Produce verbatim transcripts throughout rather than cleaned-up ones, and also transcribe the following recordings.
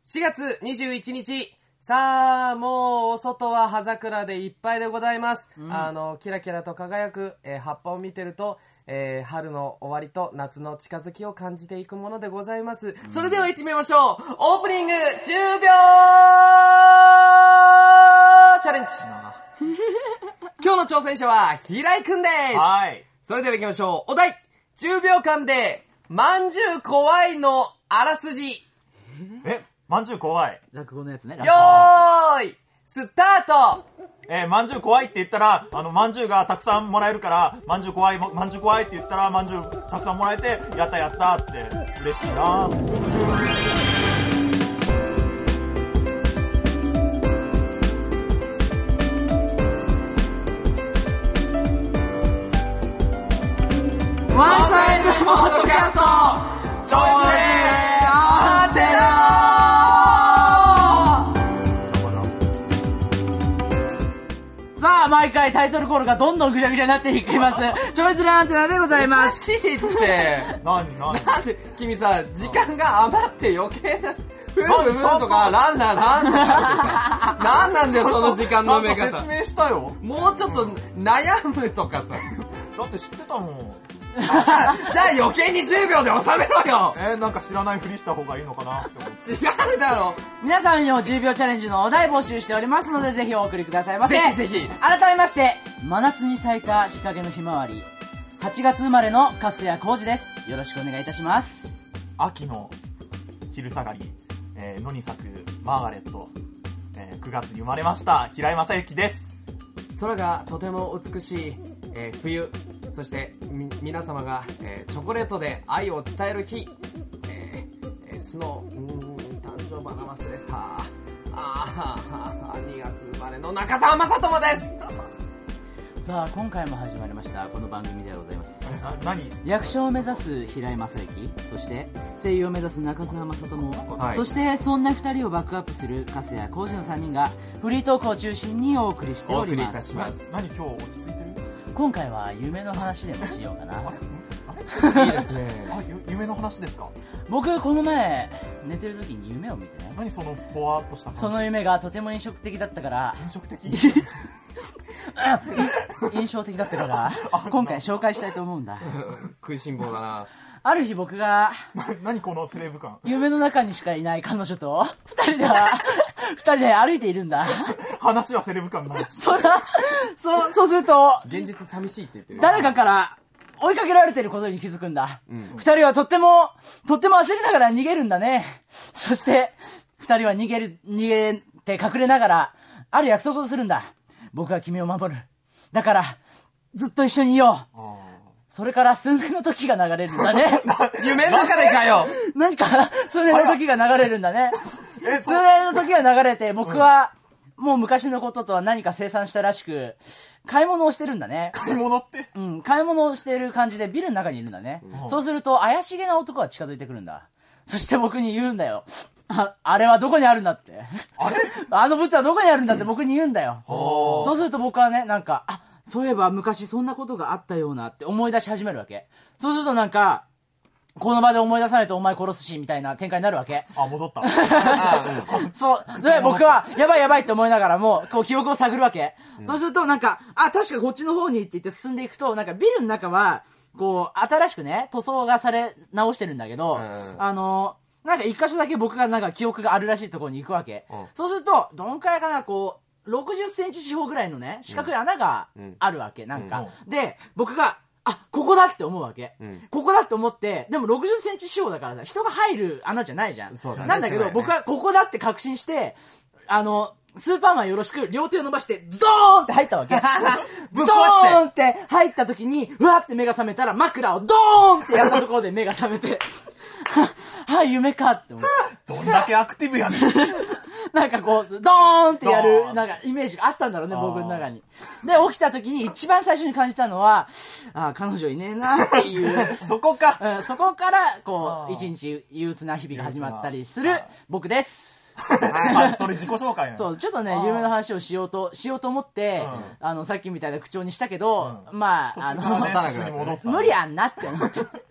しがつにじゅういちにち、さあもうお外は葉桜でいっぱいでございます、うん、あのキラキラと輝く、えー、葉っぱを見てると、えー、春の終わりと夏の近づきを感じていくものでございます、うん、それでは行ってみましょう。オープニングじゅうびょうチャレンジ今日の挑戦者は平井くんです。 はい、 それでは行きましょう。お題、じゅうびょうかんでまんじゅう怖いのあらすじ。 えまんじゅう怖い落語のやつね。 よーいスタート。 えー、まんじゅう怖いって言ったら、あのまんじゅうがたくさんもらえるから、まんじゅう怖いまんじゅう怖いって言ったら、まんじゅうたくさんもらえて、やったやったって嬉しいな。 ワンサイズポッドキャスト超えアテナ。 さあ毎回タイトルコールがどんどんぐちゃぐちゃになっていきますチョイスレアンテナでございます。 おかしいって何何なんで君さ、時間が余って余計なフーフーとかランランランとかってさ何なんだよその時間の埋め方。 ちゃんと説明したよ。 もうちょっと悩むとかさだって知ってたもんじゃあ、じゃあ余計にじゅうびょうで収めろよ。 えー、なんか知らないふりした方がいいのかなって思って。 違うだろ。 皆さんにもじゅうびょうチャレンジのお題募集しておりますので、ぜひお送りくださいませ。 ぜひぜひ。 改めまして、真夏に咲いた日陰のひまわり、はちがつ生まれの粕谷浩二です。よろしくお願いいたします。 秋の昼下がり、えー、野に咲くマーガレット、えー、くがつに生まれました平井正幸です。 空がとても美しい、えー、冬、そしてみ皆様が、えー、チョコレートで愛を伝える日、えーえー、スノー、うーん誕生花忘れた。あーにがつ生まれの中澤雅人です。 さあ今回も始まりましたこの番組ではございます。 な何役者を目指す平井正幸、そして声優を目指す中澤雅人も、 はい、 そしてそんなふたりをバックアップする粕谷浩二のさんにんがフリートークを中心にお送りしております。 お送りいたします。 何今日落ち着いてる？ 今回は夢の話でもしようかな。 あれあれいいですね。 あ、夢の話ですか？ 僕この前寝てる時に夢を見てね。 何そのぽわっとした感じ。 その夢がとても印象的だったから印象的印象的だったから今回紹介したいと思うんだ。 食いしん坊だな。 ある日僕が何このセレブ感。 夢の中にしかいない彼女と二人では二人で歩いているんだ。 話はセレブ感ないし。 そうだ。そう、そうすると現実寂しいって言ってる。 誰かから追いかけられていることに気づくんだ。 うん、 二人はとってもとっても焦りながら逃げるんだね。そして二人は逃げる逃げて隠れながらある約束をするんだ。僕は君を守る。だからずっと一緒にいよう。それから数年の時が流れるんだね。 夢の中でかよ。 何か数年の時が流れるんだね。数年の時が流れて僕は、うん、もう昔のこととは何か清算したらしく買い物をしてるんだね。 買い物って？ うん、買い物をしている感じでビルの中にいるんだね。うん、そうすると怪しげな男が近づいてくるんだ。そして僕に言うんだよ。あ、あれはどこにあるんだって。 あれあの物はどこにあるんだって僕に言うんだよ。そうすると僕はね、なんか、あ、そういえば昔そんなことがあったようなって思い出し始めるわけ。そうするとなんか、この場で思い出さないとお前殺すしみたいな展開になるわけ。 あ、戻った。 そう。で、僕はやばいやばいって思いながらも、こう記憶を探るわけ。うん、そうするとなんか、あ、確かこっちの方にって言って進んでいくと、なんかビルの中は、こう、新しくね、塗装がされ直してるんだけど、うん、あの、なんか一箇所だけ僕がなんか記憶があるらしいところに行くわけ。うん、そうすると、どんくらいかな、こう、ろくじゅっセンチ四方ぐらいのね、四角い穴があるわけ、うん、なんか、うん。で、僕が、あ、ここだって思うわけ。うん、ここだって思って、でもろくじゅっセンチ四方だからさ、人が入る穴じゃないじゃん。 そうだね、 なんだけど、ね、僕はここだって確信して、あの、スーパーマンよろしく両手を伸ばしてズドーンって入ったわけ。ズドーンって入った時にうわって目が覚めたら枕をドーンってやったところで目が覚めてはぁ夢かって思ってどんだけアクティブやねんなんかこうドーンってやるなんかイメージがあったんだろうね僕の中に。で起きた時に一番最初に感じたのはあ彼女いねえなっていうそこか、 うん、そこからこう一日憂鬱な日々が始まったりする僕です。 あ、それ自己紹介やん。 そう、ちょっとね、夢の話をしようと、しようと思って、うん、あの、さっきみたいな口調にしたけど、うん、まあ、あの、 ね、 無理あんなって思って。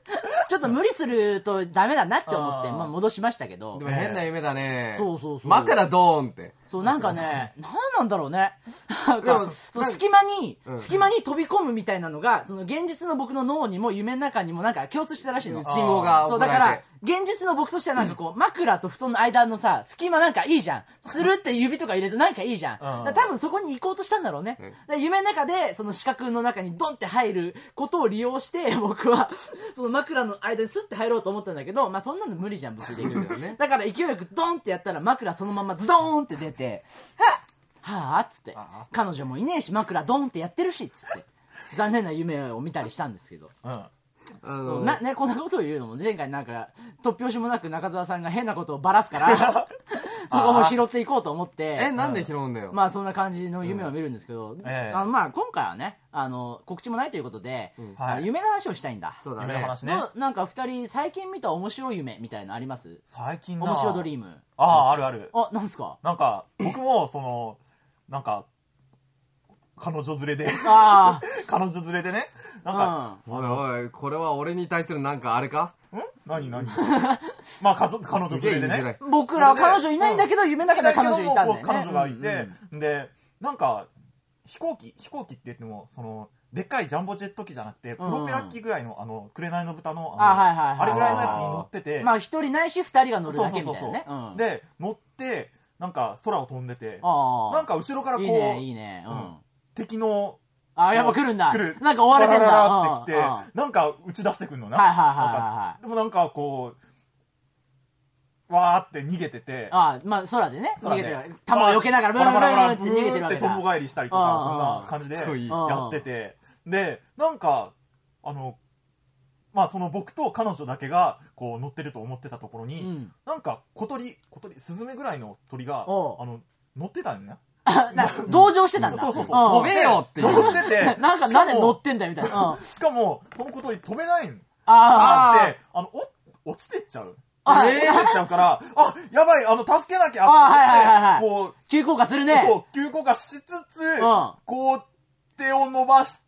ちょっと無理するとダメだなって思って、まあ戻しましたけど。 でも変な夢だね。 そうそうそう。 枕ドーンって。 そう、なんかね、なんなんだろうね。なんか、そう、隙間に、隙間に飛び込むみたいなのが、その現実の僕の脳にも夢の中にもなんか共通してたらしいの。 信号が。 そう、だから、現実の僕としてはなんかこう、枕と布団の間のさ、隙間なんかいいじゃん。するって指とか入れるとなんかいいじゃん。多分そこに行こうとしたんだろうね。夢の中で、その四角の中にドンって入ることを利用して、僕は、その枕の間にスッて入ろうと思ったんだけど、まあそんなの無理じゃん、物理的に。だから勢いよくドンってやったら枕そのままズドーンって出て、はぁはぁっつって、彼女もいねえし枕ドンってやってるしっつって、残念な夢を見たりしたんですけど。あのなね、こんなことを言うのも前回なんか突拍子もなく中澤さんが変なことをばらすからそこも拾っていこうと思ってえなんで拾うんだよ、 まあそんな感じの夢を見るんですけど、うんえー、あのまあ今回はねあの告知もないということで、うんはい、夢の話をしたいんだ。 そうだね、 夢の話ね。 なんかふたり最近見た面白い夢みたいなのあります？ 最近な面白ドリーム。 あああるある。 あなんすか？ なんか僕もそのなんか彼女連れであ彼女連れでねなんか、 うん、おいおいこれは俺に対するなんかあれかん何何まあ彼女連れでね僕らは彼女いないんだけど、うん、夢の中で彼女いたんだよね。 彼女がいて、うんうん、でなんか飛行機飛行機って言ってもそのでっかいジャンボジェット機じゃなくてプロペラ機ぐらいの、うん、あの紅の豚の あ, の あ,、はいはいはい、あれぐらいのやつに乗っててまあ一人ないし二人が乗るだけみたいなね。 で乗ってなんか空を飛んでてなんか後ろからこういいねいいね、うん、 敵のあやっぱ来るんだ。 来る。 なんか追われてんだ。 バラララって来て、なんか打ち出してくるのね。 はいはいはいはい。 でもなんかこう、わーって逃げてて。 あまあ空でね。逃げてる。弾を避けながらブラブラブラって逃げてるわけだ。 で、友帰りしたりとか、そんな感じでやってて。で、なんか、あの、まあその僕と彼女だけがこう乗ってると思ってたところに、なんか小鳥、小鳥、スズメぐらいの鳥が、あの、乗ってたんだね。 同情してたんだ。 そうそうそう。 飛べよって言ってて。 なんかなんで乗ってんだよみたいな。 しかも、そのことに飛べないの。 ああって、あの、お、落ちてっちゃう。落ちてっちゃうから、あ、やばい、あの、助けなきゃって思って、こう、 急降下するね。 そう、急降下しつつ、こう、手を伸ばして、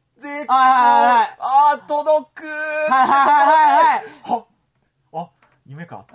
ああ、届くーはいはいはいはい。あ、夢か。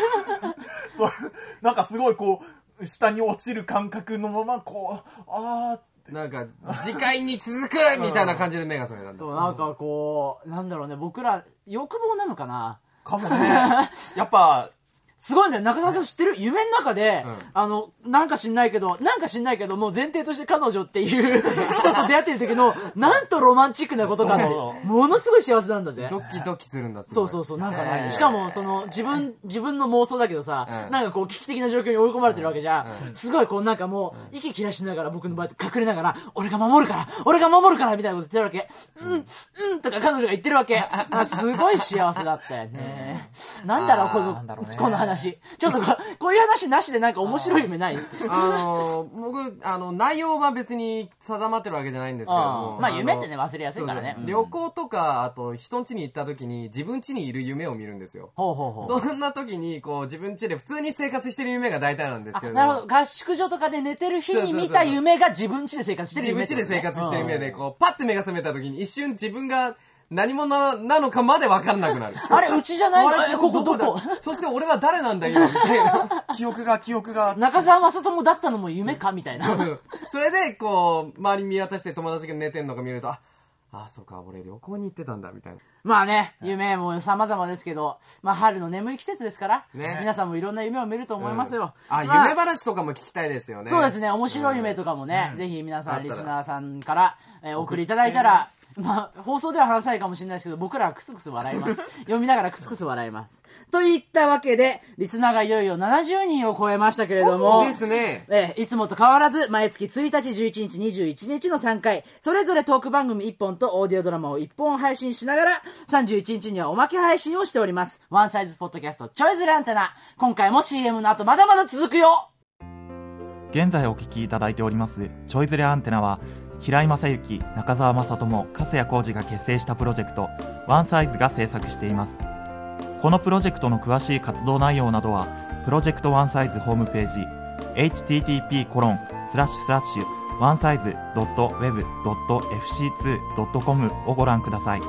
なんかすごいこう、下に落ちる感覚のままこうあーなんか次回に続くみたいな感じで目が覚めたんだ。 そうなんかこうなんだろうね僕ら欲望なのかなかもねやっぱすごいんだよ。中澤さん知ってる？夢の中で、うん、あの、なんか知んないけど、なんか知んないけど、もう前提として彼女っていう人と出会ってる時の、なんとロマンチックなことかって、ものすごい幸せなんだぜ。 ドキドキするんだ。 そうそうそう。なんかね、しかも、その、自分、自分の妄想だけどさ、うん、なんかこう、危機的な状況に追い込まれてるわけじゃん。うん、すごいこう、なんかもう、息切らしながら僕の場合隠れながら、俺が守るから俺が守るからみたいなこと言ってるわけ。うん、うん、とか彼女が言ってるわけ。すごい幸せだったよね。なんだろう、この、この話。ちょっとこういう話なしでなんか面白い夢ない？ あのー、僕、あの、内容は別に定まってるわけじゃないんですけども。 まあ夢ってね、忘れやすいからね。 そうそう、旅行とか、あと人ん家に行った時に自分家にいる夢を見るんですよ。 ほうほうほう。そんな時に、こう自分家で普通に生活してる夢が大体なんですけど。 なるほど。合宿所とかで寝てる日に見た夢が自分家で生活してる夢、 ね。自分家で生活してる夢で、こう、パッて目が覚めた時に一瞬自分が、何者なのかまで分かんなくなる。 あれ、うちじゃないの？あれ、ここどこ？ そして俺は誰なんだ今みたいな。 記憶が、記憶が。 中澤正智だったのも夢かみたいな。 それで、こう、周り見渡して友達が寝てんのか見ると、あ、あ、そうか、俺旅行に行ってたんだ、みたいな。 まあね、夢も様々ですけど、まあ春の眠い季節ですから、ね、皆さんもいろんな夢を見ると思いますよ。 うん、あ、まあ、夢話とかも聞きたいですよね。 そうですね、面白い夢とかもね、うん、ぜひ皆さん、リスナーさんから、えー、お送りいただいたら、まあ、放送では話さないかもしれないですけど、僕らはクスクス笑います。読みながらクスクス笑います。といったわけで、リスナーがいよいよななじゅうにんを超えましたけれども、 ですね。 えいつもと変わらず、毎月ついたち、じゅういちにち、にじゅういちにちのさんかい、それぞれトーク番組いっぽんとオーディオドラマをいっぽん配信しながら、さんじゅういちにちにはおまけ配信をしております。ワンサイズポッドキャスト、ちょいずれアンテナ。今回も シーエム の後まだまだ続くよ。 現在お聞きいただいております、ちょいずれアンテナは、平井正幸、中澤正智、粕谷浩二が結成したプロジェクトワンサイズが制作しています。このプロジェクトの詳しい活動内容などはプロジェクトワンサイズホームページ エイチティーティーピーコロンスラッシュスラッシュワンサイズドットウェブドットエフシーツードットコム をご覧ください。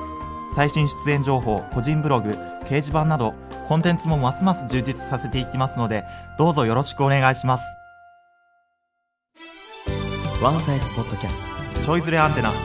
最新出演情報、個人ブログ、掲示板などコンテンツもますます充実させていきますので、どうぞよろしくお願いします。 ワンサイズポッドキャスト、 ちょいずれアンテナ。い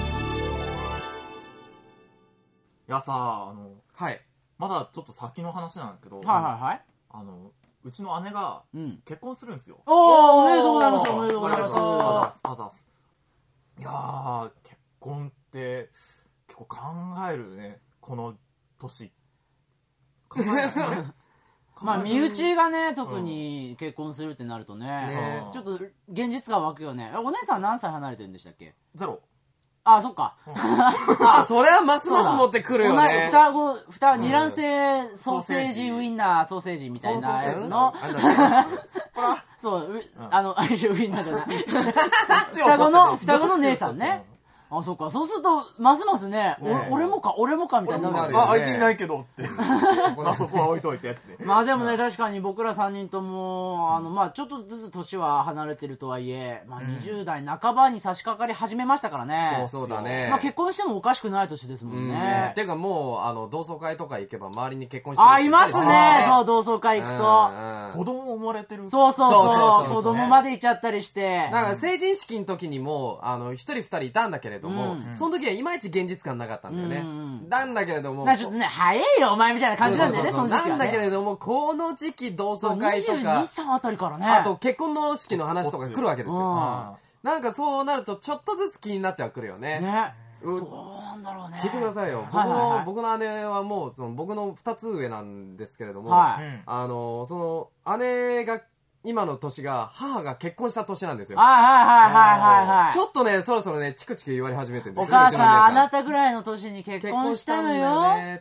やさあ、あのはいまだちょっと先の話なんだけど、 はいはいはい。 あのうちの姉がうん。 結婚するんですよ。 おー、おめでとうございます。おめでとうございます。 あざあざす。いやー、結婚って結構考えるね、この年。考えないね。 まあ身内がね、特に結婚するってなるとね、 ねちょっと現実感湧くよね。お姉さん何歳離れてるんでしたっけ？ ゼロ。 あ、そっか。 あ、それはますます持ってくるよね。 双子、双、二卵性ソーセージウインナーソーセージみたいなやつの、そう、あの、あれウインナーじゃない。双子の、双子の姉さんね。あ、そっか。そうすると、ますますね、俺もか、俺もかみたいになる。 あ、相手いないけどって。まあそこは置いといてって。 まあでもね、確かに僕らさんにんとも、あの、まあちょっとずつ年は離れてるとはいえ、まあにじゅう代半ばに差し掛かり始めましたからね。 そうだね。 まあ結婚してもおかしくない年ですもんね。 てかもう、あの、同窓会とか行けば周りに結婚してる人あ、いますね。そう、同窓会行くと。 子供生まれてる。 そうそうそう。子供まで行っちゃったりして。 なんか成人式の時にも、あの、一人二人いたんだけれども、その時はいまいち現実感なかったんだよね。なんだけれども。 ちょっとね、早いよお前みたいな感じなんだよね、その時期はね。 なんだけれども、この時期同窓会とか。 にじゅうに、さんあたりからね。 あと結婚の式の話とか来るわけですよ。なんかそうなるとちょっとずつ気になってはくるよね。 ね。どうなんだろうね。 聞いてくださいよ。僕の、僕の姉はもう、その僕の二つ上なんですけれども、あの、その、姉が、今の年が、母が結婚した年なんですよ。 はいはいはいはいはい。 ちょっとね、そろそろね、チクチク言われ始めてるんですよ。お母さん、あなたぐらいの年に結婚したのよ。 って。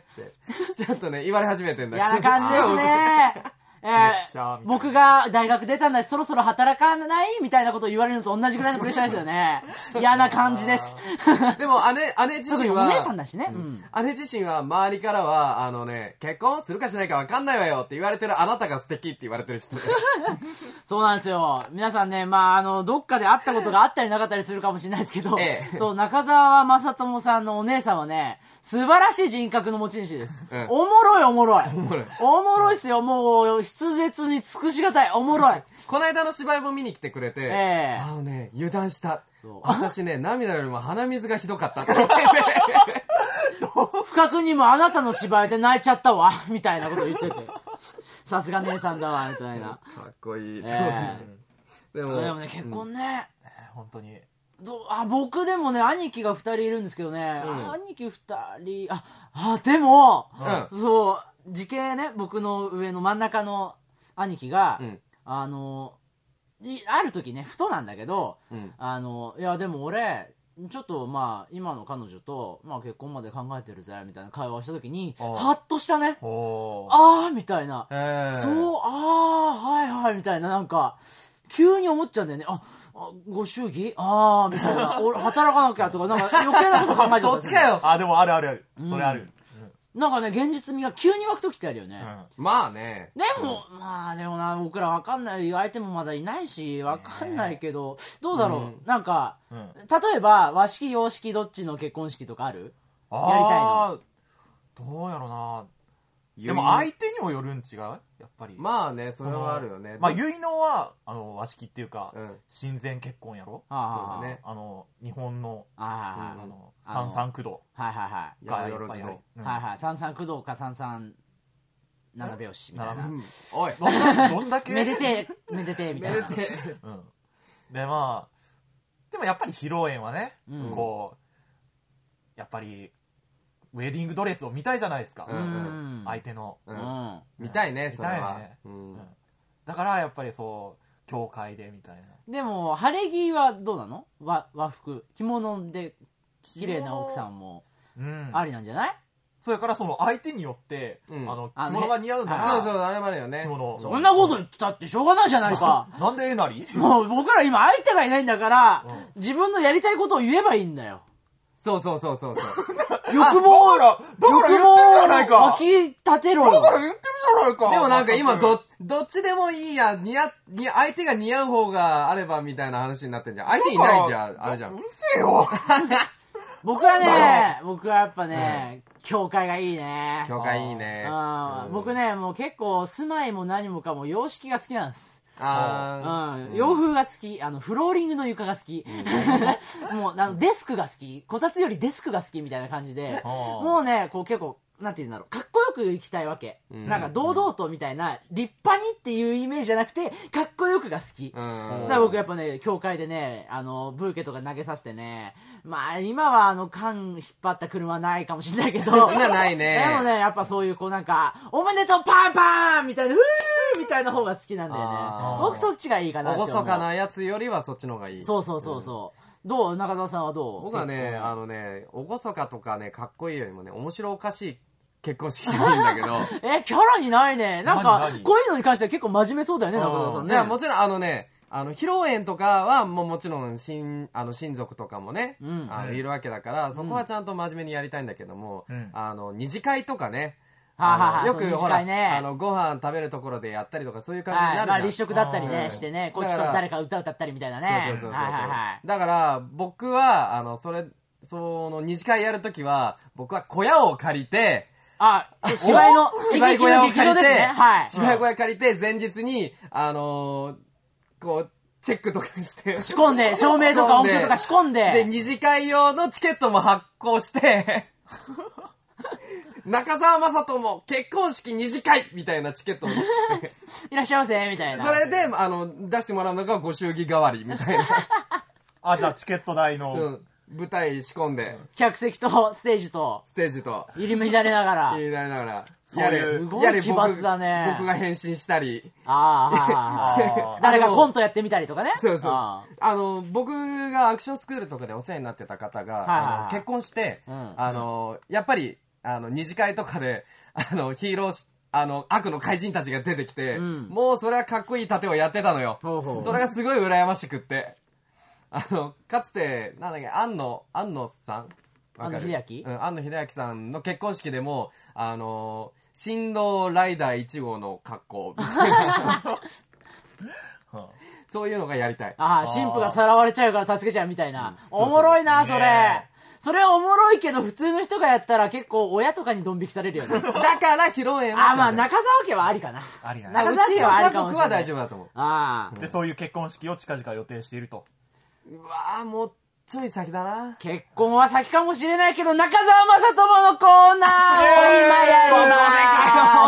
ちょっとね、言われ始めてるんだけど。 嫌な感じですね。えー、僕が大学出たんだし、そろそろ働かないみたいなことを言われるのと同じぐらいのプレッシャーですよね。嫌な感じです。 でも姉、姉自身は、 お姉さんだしね。うん、 姉自身は周りからは、あのね、結婚するかしないか分かんないわよって言われてるあなたが素敵って言われてる人で。 そうなんですよ。皆さんね、まあ、あの、どっかで会ったことがあったりなかったりするかもしれないですけど、ええ、そう、中澤正智さんのお姉さんはね、素晴らしい人格の持ち主です。うん、おもろいおもろい。おもろい。おもろいっすよ。もう、筆舌に尽くしがたい。おもろい。 この間の芝居も見に来てくれて、えー、あのね、油断した。私ね、涙よりも鼻水がひどかったって言ってて。 深くにもあなたの芝居で泣いちゃったわ。みたいなこと言ってて。さすが姉さんだわ、みたいな。 かっこいい。 えー、でもでもね、結婚ね。 うん、本当に。 どあ僕でもね、兄貴がふたりいるんですけどね、うん、兄貴ふたり、あ、あ、でも、うん、そう、時系ね、僕の上の真ん中の兄貴が、うん、あの、ある時ね、ふとなんだけど、うん、あの、いや、でも俺、ちょっとまあ、今の彼女と、まあ結婚まで考えてるぜ、みたいな会話をした時に、ハッとしたね。あー、みたいな。そう、あー、はいはい、みたいな、なんか、急に思っちゃうんだよね。あ、ご祝儀あーみたいな。俺働かなきゃとか、なんか余計なこと考えちゃった。 そっちかよ。 あ、でもあるあるある。それある。 うん、なんかね、現実味が急に湧くときってあるよね。 うん、まあね。 でも、うん、まあでもな、僕らわかんない。相手もまだいないし、わかんないけど、どうだろう。うん、なんか、うん、例えば、和式、洋式どっちの結婚式とかある？やりたいの。 どうやろうな。でも相手にもよるん違うやっぱり。 まあね、それはあるよね。 まあ結納はあの和式っていうか、うん、親善結婚やろ。 あそうだね。あの日本のああの三三九道。 はいはいはい。 がやっぱり、 はいはい。三三九道か三三七拍子みたいな。 おい。 どんだけ。 めでてめでてみたいな。 めでて。 うん。でまあでもやっぱり披露宴はね、こうやっぱり。ウェディングドレスを見たいじゃないですか、うん、相手の、 うん、見たいね、それは、ねうんうん、だからやっぱりそう教会でみたいな。 でも晴れ着はどうなの？ 和, 和服着物で綺麗な奥さんもありなんじゃない？うん、 それからその相手によって、うん、あの着物が似合うんだな、そうそう、あれもあるよね。 着物そんなこと言ったってしょうがないじゃないか。 なんでえなり？ もう僕ら今相手がいないんだから、うん、自分のやりたいことを言えばいいんだよ。 そうそうそうそうそう。 欲望を、 だから、だから言ってるじゃないか。 湧き立てろよ。 だから言ってるじゃないか。 でもなんか今ど、どっちでもいいや、似合、似相手が似合う方があればみたいな話になってんじゃん。相手いないじゃん、あれじゃん。 うるせえよ。 僕はね、僕はやっぱね、教会がいいね。 教会いいね。 うん、僕ね、もう結構住まいも何もかも洋式が好きなんです。 あうん、洋風が好き、あのフローリングの床が好き、うん、もうあのデスクが好き、こたつよりデスクが好きみたいな感じで、もうねこう結構なんていうんだろう、かっこよく行きたいわけ、うん、なんか堂々とみたいな立派にっていうイメージじゃなくてかっこよくが好き、うん、だから僕やっぱね教会でねあのブーケとか投げさせてね、まあ今はあの缶引っ張った車はないかもしれないけど今ないね。 でもねやっぱそういうこうなんかおめでとうパンパンみたいなふーみたいな方が好きなんだよね。僕そっちがいいかなって思う。 厳かなやつよりはそっちの方がいい。 そうそうそうそう、うん、どう中澤さんはどう？ 僕はねあのね厳かとかねかっこいいよりもね面白おかしい結婚式がいいんだけどえキャラにないね。なんかこういうのに関しては結構真面目そうだよね中澤さんね。 いやもちろんあのねあの披露宴とかはもうもちろん親あの親族とかもね、うん、あのいるわけだから、うん、そこはちゃんと真面目にやりたいんだけども、うん、あの二次会とかね、 はあはあ、 よくほら、 ね、 あのご飯食べるところでやったりとかそういう感じになるじゃん、 まあ、立食だったりねしてね、こっちと誰か歌歌ったりみたいなね。 そうそうそうそう、はいはいはい、だから僕はあのそれその二次会やるときは僕は小屋を借りて、 あ、芝居の芝居小屋を借りて、ね、 はい、 芝居小屋借りて前日にあのー、こうチェックとかして仕込んで照明とか音響とか仕込んでで二次会用のチケットも発行して中澤雅人も結婚式二次会みたいなチケットを出していらっしゃいませみたいな。 それであの出してもらうのがご祝儀代わりみたいなあ、じゃあチケット代の、 うん、舞台仕込んで客席とステージとステージと入り乱れながら入り乱れながらやれすごい奇抜だね。 僕が変身したり、 ああ、はいはいはい、誰かコントやってみたりとかね。 そうそう、あの僕がアクションスクールとかでお世話になってた方が、はいはいはい、あの結婚して、うん、あのやっぱりあの二次会とかであのヒーローあの悪の怪人たちが出てきて、うん、もうそれはかっこいい盾をやってたのよ。ほうほう、それがすごい羨ましくって、あのかつてなんだっけ庵野庵野さん庵野秀明、 うん、庵野秀明さんの結婚式でもあの振動ライダーいち号の格好みたいなそういうのがやりたい。 ああ、神父がさらわれちゃうから助けちゃうみたいな、うん、おもろいなそれ、ね、それはおもろいけど普通の人がやったら結構親とかにドン引きされるよね。 だから披露宴はあ、まあ中澤家はありかな。 ありだね。 中澤家はありかもしれない。 うちの家族は大丈夫だと思う。 ああ、 でそういう結婚式を近々予定していると。 うわーもうちょい先だな。 結婚は先かもしれないけど、中澤雅友のコーナーを今やります。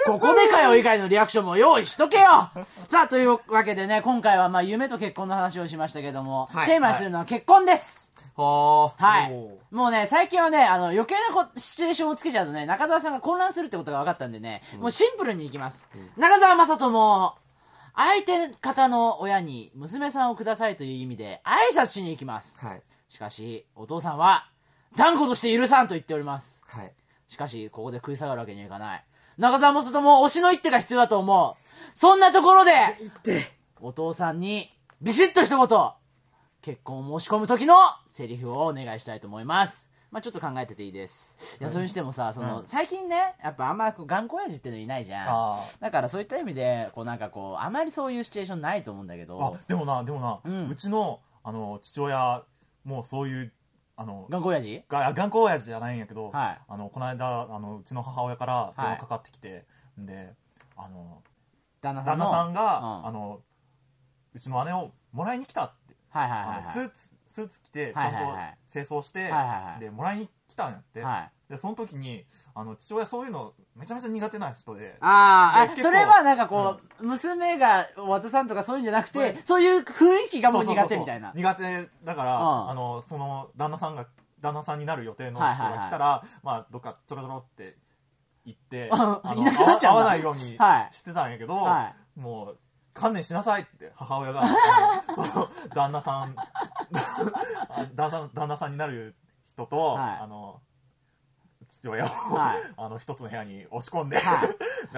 ここでかよ以外のリアクションも用意しとけよ。さあ、というわけでね、今回はまあ夢と結婚の話をしましたけども、はい、テーマにするのは結婚です。 ははい。もうね、最近はね、あの、余計なこシチュエーションをつけちゃうとね、中澤さんが混乱するってことが分かったんでね、うん、もうシンプルにいきます。うん、中澤雅友、相手方の親に娘さんをくださいという意味で挨拶しに行きます、はい、しかしお父さんは断固として許さんと言っております、はい、しかしここで食い下がるわけにはいかない。中澤雅人も推しの一手が必要だと思う。そんなところでお父さんにビシッと一言結婚を申し込む時のセリフをお願いしたいと思います。まあ、ちょっと考えてていいです。いや、それにしてもさ、その、うん、最近ね、やっぱあんま頑固親父ってのいないじゃん。だからそういった意味で、こうなんかこう、あまりそういうシチュエーションないと思うんだけど。 あ、でもな、でもな、うん、うちの、あの、父親、もうそういう、あの、 頑固親父が頑固親父じゃないんやけど、はい、あの、この間、あの、うちの母親から電話かかってきて、はい、で、あの、 旦那さんの旦那さんが、うん、あの、うちの姉をもらいに来たって。 はいはいはい、はい。 スーツ、スーツ着てちゃんと清掃して、はいはいはい、でもらいに来たんやって、はい、でその時にあの父親そういうのめちゃめちゃ苦手な人で、 ああそれはなんかこう、うん、娘が渡さんとかそういうんじゃなくて、そういう雰囲気がもう苦手みたいな。 そうそうそうそう苦手だから、うん、あのその旦那さんが旦那さんになる予定の人が来たら、はいはいはい、まあどっかちょろちょろって行ってあの会わないようにしてたんやけど、はい、もう観念しなさいって母親がその旦那さん旦那旦那さんになる人と、はい、あの父親を、はい、あの一つの部屋に押し込んで、はい、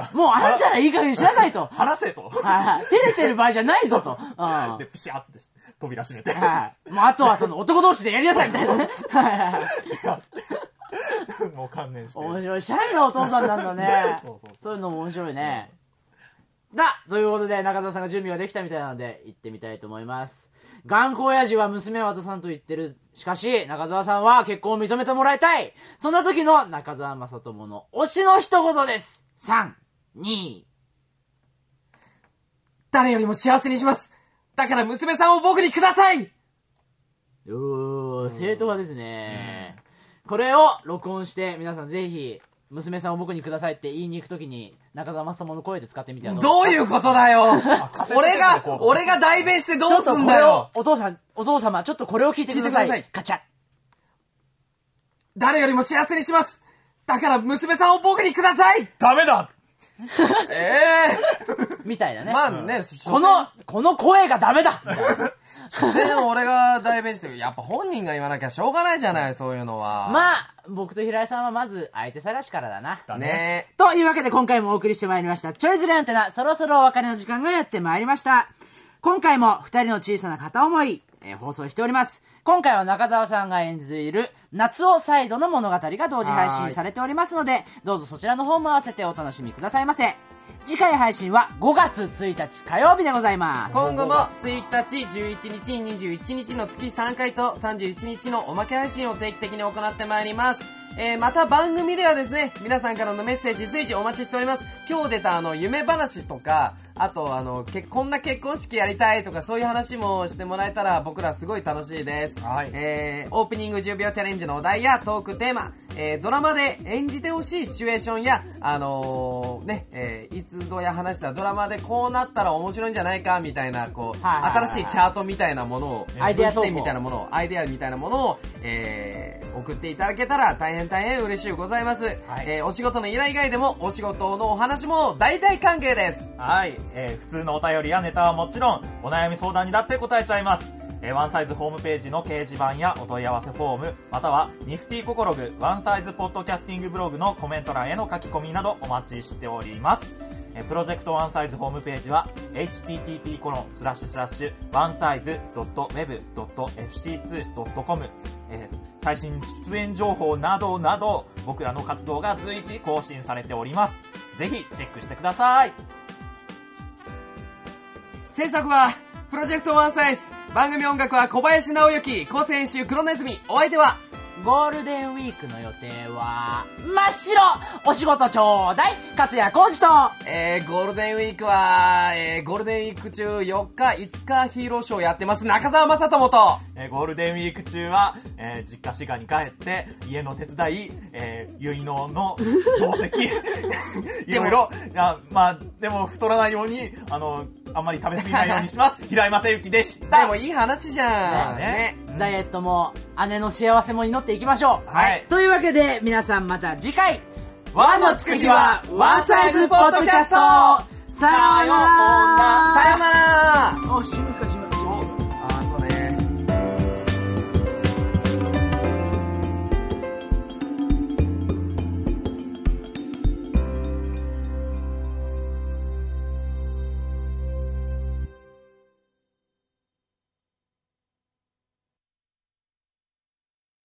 もうあんたらいい加減にしなさいと話せと、 はいはい、照れてる場合じゃないぞと、うん、 でピシャッて扉閉めて、 はい、もうあとはその男同士でやりなさいみたいなねもう観念して面白いシャイなお父さんなんだねそうそうそうそういうのも面白いね、 だということで中澤さんが準備ができたみたいなので行ってみたいと思います。頑固親父は娘を渡さんと言ってる。しかし中澤さんは結婚を認めてもらいたい。そんな時の中澤正智の推しの一言です。さん、に、 誰よりも幸せにします。だから娘さんを僕にください。 おー、正統派ですね。これを録音して皆さんぜひ娘さんを僕にくださいって言いに行くときに中澤正智の声で使ってみてはどうどういうことだよ。俺が俺が代弁してどうすんだよ。 お父さんお父様ちょっとこれを聞いてください。 聞いてください。 カチャ。 誰よりも幸せにします。だから娘さんを僕にください。 ダメだ。 ええー、 みたいなね。 まあね、 このこの声がダメだ。 所詮俺が代弁してる。やっぱ本人が言わなきゃしょうがないじゃない、そういうのは。 まあ僕と平井さんはまず相手探しからだな。 だね。 というわけで今回もお送りしてまいりましたちょいずれアンテナ、そろそろお別れの時間がやってまいりました。今回もふたりの小さな片思い、えー、放送しております。今回は中澤さんが演じている夏尾サイドの物語が同時配信されておりますので、どうぞそちらの方も合わせてお楽しみくださいませ。次回配信はごがつついたち火曜日でございます。 今後もついたち、じゅういちにち、にじゅういちにちの月さんかいとさんじゅういちにちのおまけ配信を定期的に行ってまいります。えー、また番組ではですね、皆さんからのメッセージ随時お待ちしております。今日出たあの夢話とか、あとあのけこんな結婚式やりたいとか、そういう話もしてもらえたら僕らすごい楽しいです。 はい。 えー、オープニングじゅうびょうチャレンジのお題やトークテーマ、えー、ドラマで演じてほしいシチュエーションや、あのー、ね、えー、いつぞや話したドラマでこうなったら面白いんじゃないかみたいな、こう、 はいはいはいはい新しいチャートみたいなものを、 アイデア投稿分岐点みたいなものを、アイデアみたいなものを、えー、送っていただけたら大変大変嬉しいございます。 はい、 えー、お仕事の依頼以外でもお仕事のお話も大体歓迎です。 はい、えー、普通のお便りやネタはもちろんお悩み相談にだって答えちゃいます。えー、ワンサイズホームページの掲示板やお問い合わせフォーム、またはニフティココログワンサイズポッドキャスティングブログのコメント欄への書き込みなどお待ちしております。えー、プロジェクトワンサイズホームページは エイチティーティーピーコロンスラッシュスラッシュワンサイズドットウェブドットエフシーツードットコム、えー、最新出演情報などなど僕らの活動が随時更新されております。ぜひチェックしてください。 制作はプロジェクトワンサイズ、番組音楽は小林直之、構成編集黒ネズミ、お相手はゴールデンウィークの予定は真っ白。お仕事ちょうだい勝谷浩二と、 えー、ゴールデンウィークは、えー、ゴールデンウィーク中よっかいつかヒーローショーやってます中澤正智と、 えー、ゴールデンウィーク中は、えー、実家滋賀に帰って家の手伝い、えー、結納の同席いろいろ、あ、まあでも太らないようにあのあんまり食べ過ぎないようにします平井正幸でした。 でもいい話じゃん、ねね、ダイエットも姉の幸せも祈っていきましょう。 はい、 というわけで皆さんまた次回、 ワンのつく日はワンサイズポッドキャスト。 さようなら。 さようなら。 おし